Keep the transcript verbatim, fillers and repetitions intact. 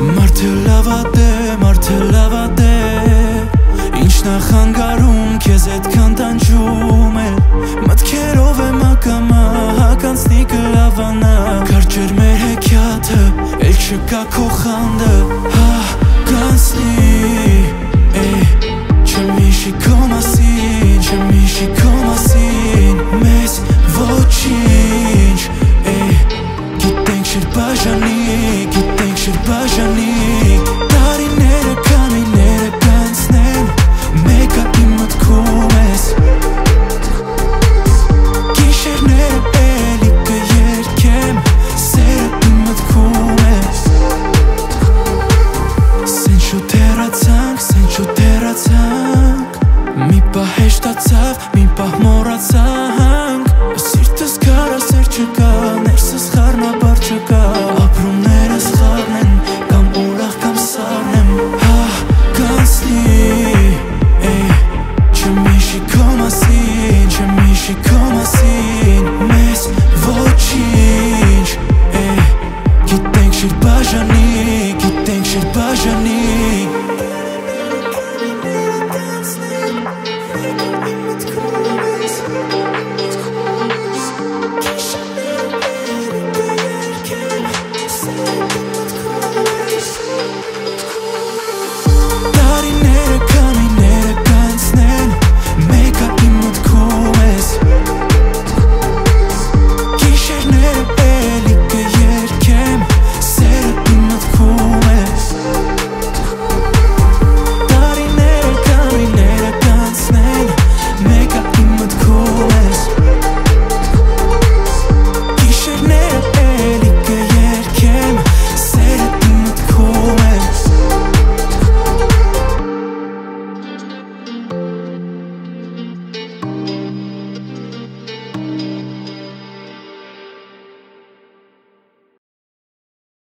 Մարդը լավատ է, մարդը լավատ է, ինչ նախանգարում քեզ այդքան տանջում է, մտքերով եմ ակամա հականցնի կլավանա, կարճեր մեր հեքիաթը, էլ չկա քո խանդը, հականցնի, չեմ հիշի քո մասին, չեմ հիշի քո մասին, մեզ ոչինչ, գիտենք շիր բաժանի, գիտենք շիր բաժանի, տարիները քամիները կանցնեն, մեկը իմ մտքում ես, գիշերները էլի կերքեմ, սերը իմ մտքում ես, սեն շուտ հեռացանք, սեն շուտ հեռացանք, մի պահ հեշտացավ, մի պահ մոռացանք, սիրտս քարասեր չկա, ներսս խառնաբար չկա, ապրումներս խառն են, կամ ուրախ կամ սառն եմ, հականցնի, չեմ հիշի քո մասին, չեմ հիշի քո մասին, մեզ ոչինչ, գիտենք շիր բաժանի, գիտենք շիր բաժանի